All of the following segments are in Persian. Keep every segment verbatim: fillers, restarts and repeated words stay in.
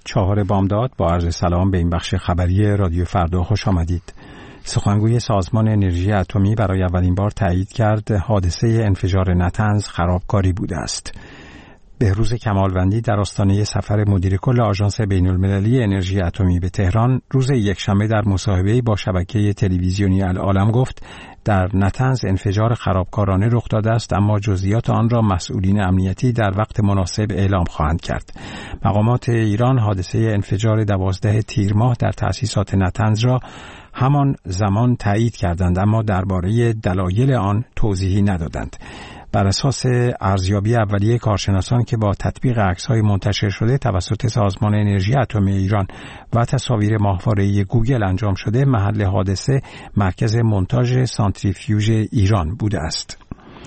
چهار بامداد. با عرض سلام به این بخش خبری رادیو فردا خوش آمدید. سخنگوی سازمان انرژی اتمی برای اولین بار تایید کرد حادثه انفجار نتنز خرابکاری بوده است. بهروز کمالوندی در آستانه سفر مدیر کل آژانس بین‌المللی انرژی اتمی به تهران روز یکشنبه در مصاحبه‌ای با شبکه تلویزیونی العالم گفت در نتنز انفجار خرابکارانه رخ داده است، اما جزئیات آن را مسئولین امنیتی در وقت مناسب اعلام خواهند کرد. مقامات ایران حادثه انفجار دوازده تیر ماه در تأسیسات نتنز را همان زمان تایید کردند، اما درباره دلایل آن توضیحی ندادند. بر اساس ارزیابی اولیه کارشناسان که با تطبیق عکس‌های منتشر شده توسط سازمان انرژی اتمی ایران و تصاویر ماهواره‌ای گوگل انجام شده، محل حادثه مرکز مونتاژ سانتریفیوژ ایران بوده است.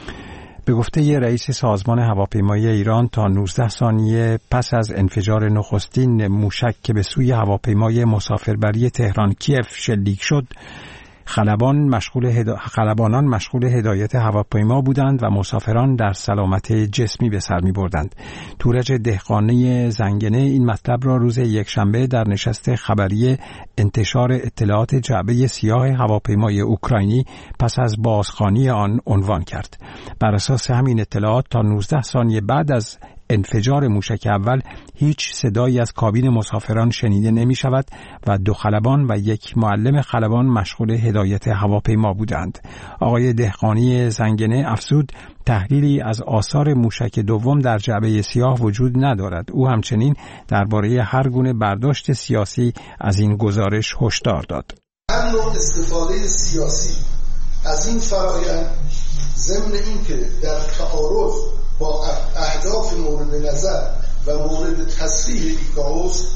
به گفته رئیس سازمان هواپیمایی ایران، تا نوزده ثانیه پس از انفجار نخستین موشک که به سوی هواپیمای مسافربری تهران کیف شلیک شد، خلبان مشغول هدا... خلبانان مشغول هدایت هواپیما بودند و مسافران در سلامت جسمی به سر می بردند. تورج دهقانی زنگنه این مطلب را روز یکشنبه در نشست خبری انتشار اطلاعات جعبه سیاه هواپیمای اوکراینی پس از بازخوانی آن عنوان کرد. بر اساس همین اطلاعات تا نوزده ثانیه بعد از انفجار موشک اول هیچ صدایی از کابین مسافران شنیده نمی شود و دو خلبان و یک معلم خلبان مشغول هدایت هواپیما بودند. آقای دهقانی زنگنه افزود تحلیلی از آثار موشک دوم در جعبه سیاه وجود ندارد. او همچنین درباره هر گونه برداشت سیاسی از این گزارش هشدار داد. هر نوع استفاده سیاسی از این فرآیند ضمن اینکه در تعارض با اهداف مورد نظر و مورد تصریح ایکائوس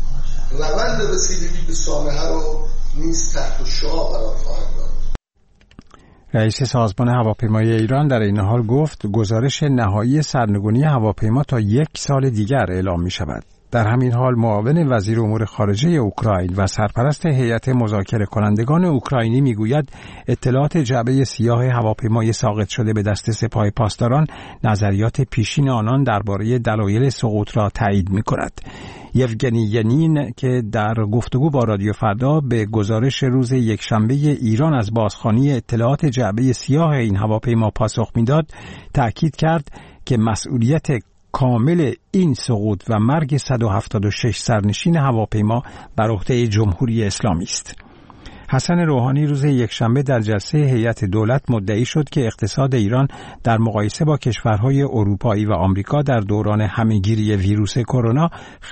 روند رسیدگی به سامحه را نیز تحت شعاع قرار خواهد داد. رئیس سازمان هواپیمایی ایران در این حال گفت گزارش نهایی سرنگونی هواپیما تا یک سال دیگر اعلام می شود. در همین حال معاون وزیر امور خارجه اوکراین و سرپرست هیئت مذاکره کنندگان اوکراینی میگوید اطلاعات جعبه سیاه هواپیمای ساقط شده به دست سپاه پاسداران نظریات پیشین آنان درباره دلایل سقوط را تایید می‌کند. یوگنی ینین که در گفتگو با رادیو فردا به گزارش روز یکشنبه ایران از بازخوانی اطلاعات جعبه سیاه این هواپیما پاسخ می‌داد، تأکید کرد که مسئولیت کامل این سقوط و مرگ صد و هفتاد و شش سرنشین هواپیما بر عهده جمهوری اسلامی است. حسن روحانی روز یکشنبه در جلسه هیئت دولت مدعی شد که اقتصاد ایران در مقایسه با کشورهای اروپایی و آمریکا در دوران همهگیری ویروس کرونا